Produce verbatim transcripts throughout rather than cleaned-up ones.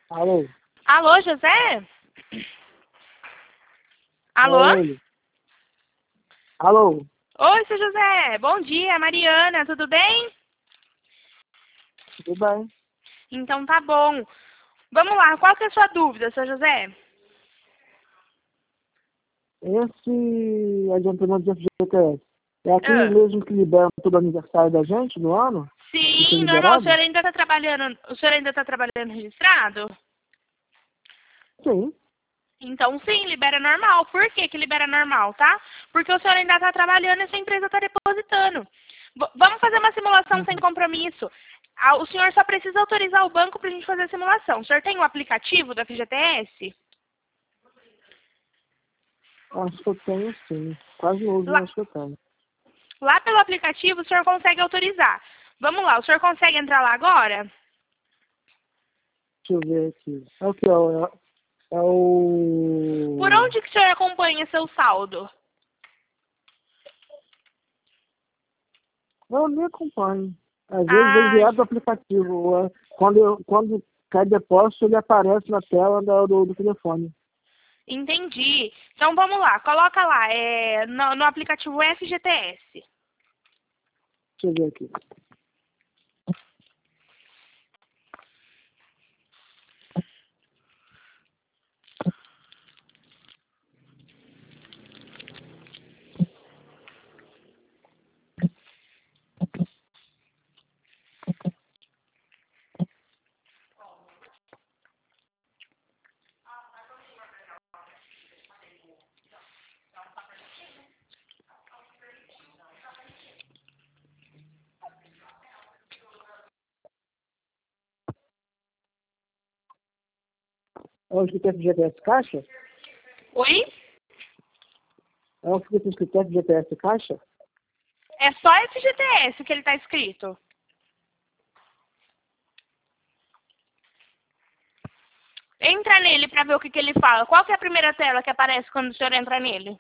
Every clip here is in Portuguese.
Alô? Alô, José? Alô? Oi. Alô? Oi, seu José. Bom dia, Mariana. Tudo bem? Tudo bem? Então tá bom. Vamos lá, qual que é a sua dúvida, seu José? Esse adiantamento de F G T S é aquele Ah, mesmo que libera todo aniversário da gente no ano? Isso é sim, normal. O liberado? senhor ainda está trabalhando, o senhor ainda está trabalhando registrado? Sim. Então, sim, libera normal. Por que que libera normal, tá? Porque o senhor ainda está trabalhando e a sua empresa está depositando. V- vamos fazer uma simulação sem Uhum. compromisso. Ah, o senhor só precisa autorizar o banco para a gente fazer a simulação. O senhor tem o aplicativo do F G T S? Acho que eu tenho sim. Quase não uso, Lá, mas acho que eu tenho. lá pelo aplicativo, o senhor consegue autorizar. Vamos lá, o senhor consegue entrar lá agora? Deixa eu ver aqui. É o que? É o... É Por o... onde que o senhor acompanha seu saldo? Eu nem acompanho. Às vezes vem Ah, direto do aplicativo. É, Quando, eu, quando cai depósito, ele aparece na tela do, do, do telefone. entendi. Então vamos lá, coloca lá, é, no, no aplicativo F G T S. Deixa eu ver aqui. É o escritório de G P S Caixa? Oi? É o escritório de G P S Caixa? É só F G T S que ele está escrito. Entra nele para ver o que, que ele fala. Qual que é a primeira tela que aparece quando o senhor entra nele?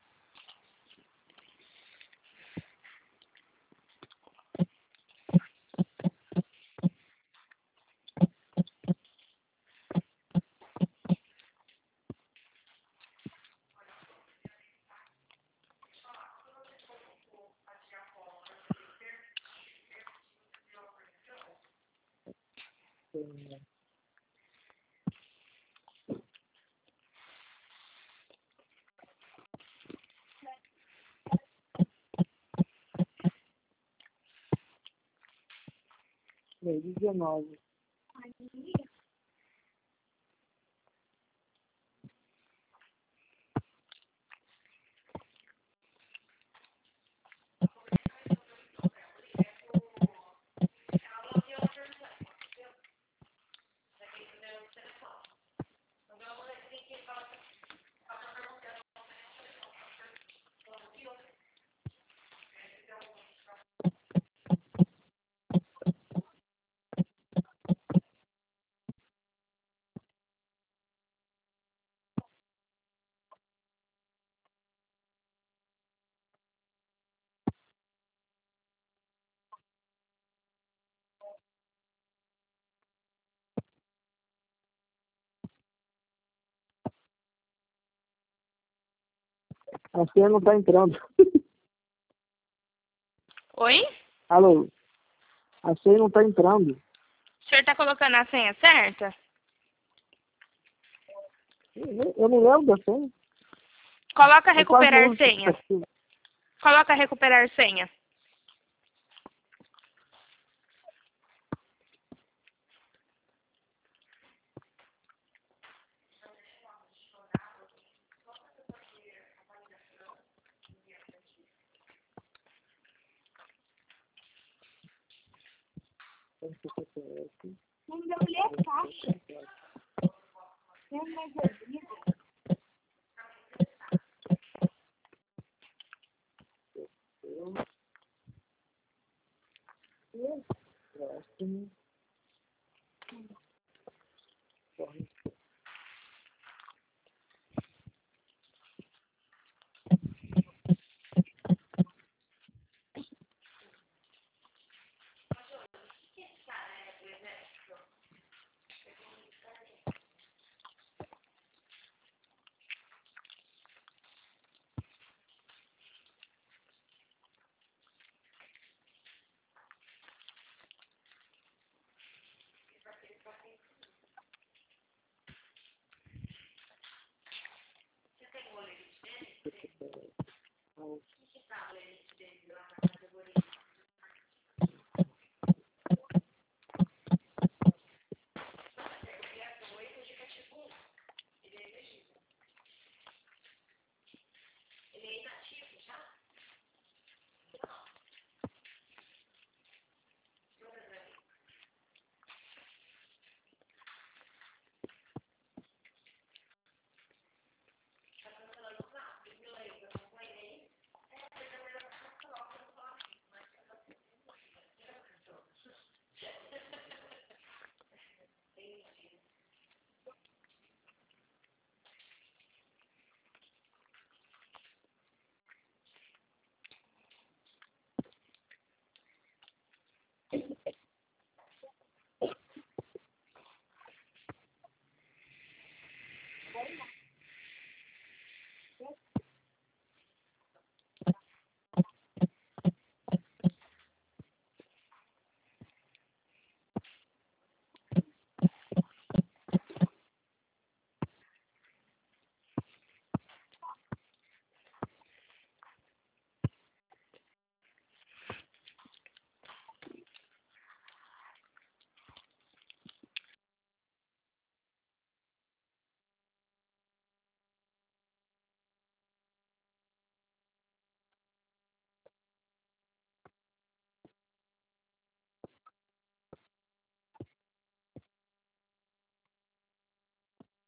Meio dezenove. A senha não está entrando. Oi? Alô? A senha não está entrando. O senhor está colocando a senha certa? Eu eu não lembro da senha. Coloca Eu quase não recuperar uso esse senha. aplicativo. Coloca recuperar senha. Próximo.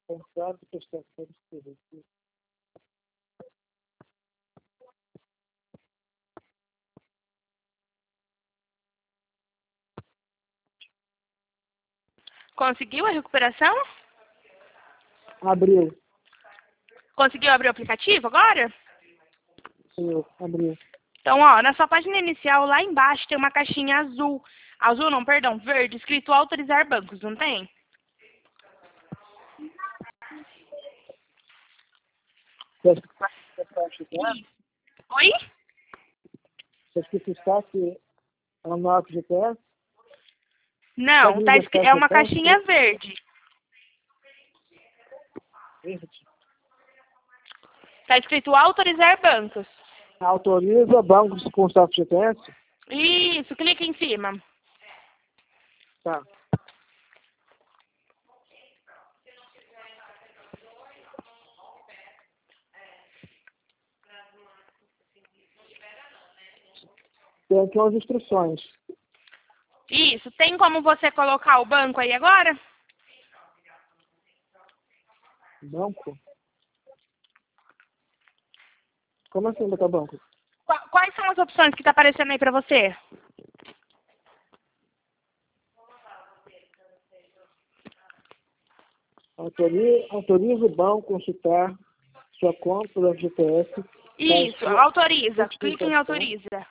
Contrato de prestação de serviço. Conseguiu a recuperação? Abriu. Conseguiu abrir o aplicativo agora? Sim, abriu. Então, ó, na sua página inicial, lá embaixo, tem uma caixinha azul. Azul não, perdão, verde, escrito autorizar bancos, não tem? Você acha que é? Oi? Você acha que está que é um novo G P S? Não, tá escrito, é uma caixinha verde. Verde. Tá escrito autorizar bancos. Autoriza bancos com status G P S? Isso, clica em cima. Tá. Tem aqui umas instruções. Isso, tem como você colocar o banco aí agora? Banco? Como assim botar banco? Qu- Quais são as opções que tá aparecendo aí pra você? Autoriza, autoriza o banco a consultar sua conta do G P S. Isso, sua autoriza. Clica em identificação. autoriza.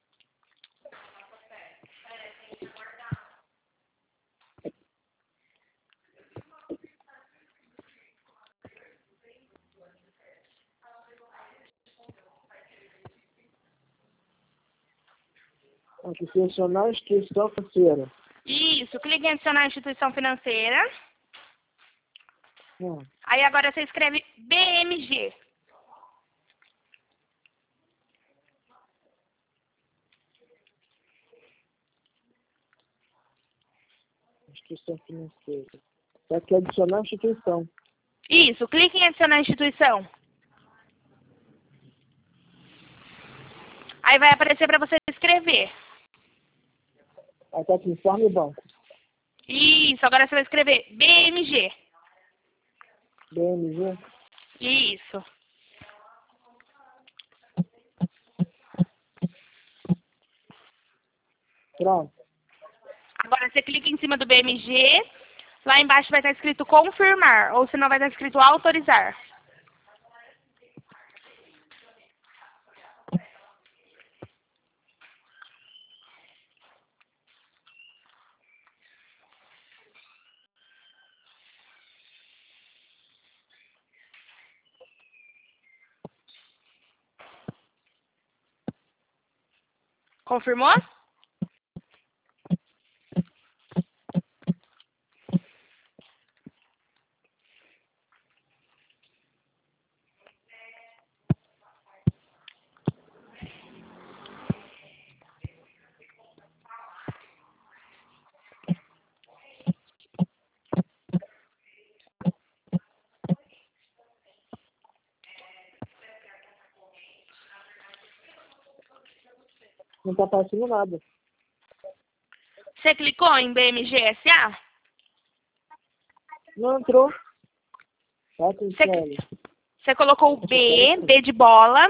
Aqui, selecionar a instituição financeira. Isso, clica em adicionar instituição financeira. Hum. Aí agora você escreve B M G. Instituição financeira. Tá aqui adicionar a instituição. Isso, clique em adicionar instituição. Aí vai aparecer para você escrever. Aí tá aqui, informe o banco. Isso, agora você vai escrever B M G. B M G. Isso. Pronto. Agora você clica em cima do B M G. Lá embaixo vai estar escrito confirmar, ou senão vai estar escrito autorizar. Confirmou? Não tá aparecendo nada. Você clicou em B M G S A? Não entrou. Tá aqui, Você, olha. você colocou o B, B de bola.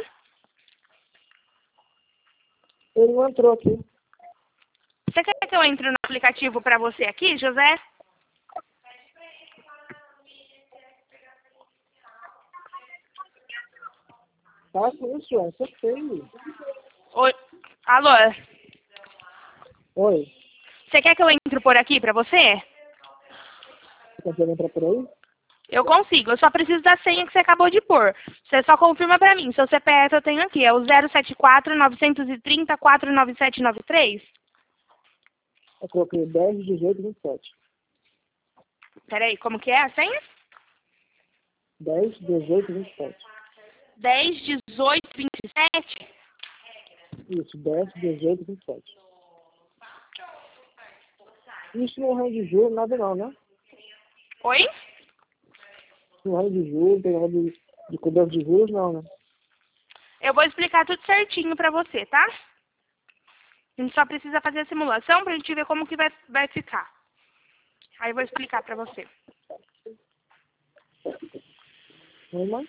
Ele não entrou aqui. Você quer que eu entre no aplicativo para você aqui, José? Tá com isso, é. Isso é feio. Oi. Alô? Oi. Você quer que eu entre por aqui para você? Você consegue entrar por aí? Eu consigo, eu só preciso da senha que você acabou de pôr. Você só confirma pra mim. Seu C P F eu tenho aqui, é o zero sete quatro, nove três zero, quatro nove sete nove três. Eu coloquei dez, dezoito, vinte e sete. Peraí, como que é a senha? dez, dezoito, vinte e sete. dez, dezoito, vinte e sete? Isso, dez, dezoito, vinte e sete. Isso não é de juros, nada não, né? Oi? Não é de juros, tem nada de, de cobrança de juros, não, né? Eu vou explicar tudo certinho pra você, tá? A gente só precisa fazer a simulação pra gente ver como que vai, vai ficar. Aí eu vou explicar pra você. Oi, mãe?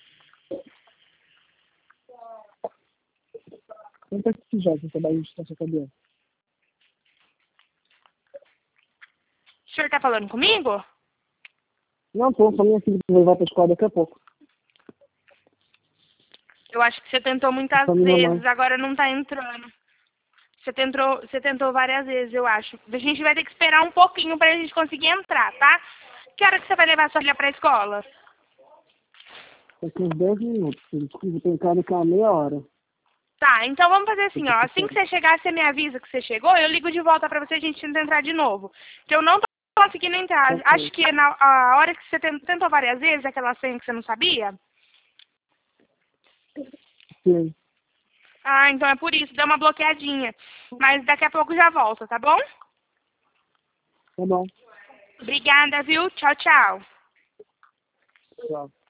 Tenta esse já, que trabalho de distância cabeça. O senhor tá falando comigo? Não, tô, só minha filha que vai levar pra escola daqui a pouco. Eu acho que você tentou muitas Só minha vezes, mãe. agora não tá entrando. Você tentou, você tentou várias vezes, eu acho. A gente vai ter que esperar um pouquinho pra gente conseguir entrar, tá? Que hora que você vai levar sua filha pra escola? Daqui uns dez minutos. Eu tenho cara daqui a uma meia hora. Tá, então vamos fazer assim, ó. Assim que você chegar, você me avisa que você chegou, eu ligo de volta pra você e a gente tenta entrar de novo. Que eu não tô conseguindo entrar. Ok. Acho que na a hora que você tentou várias vezes, aquela senha que você não sabia. Sim, Ah, então é por isso, deu uma bloqueadinha. Mas daqui a pouco já volta, tá bom? tá bom. Obrigada, viu? Tchau, tchau. Tchau.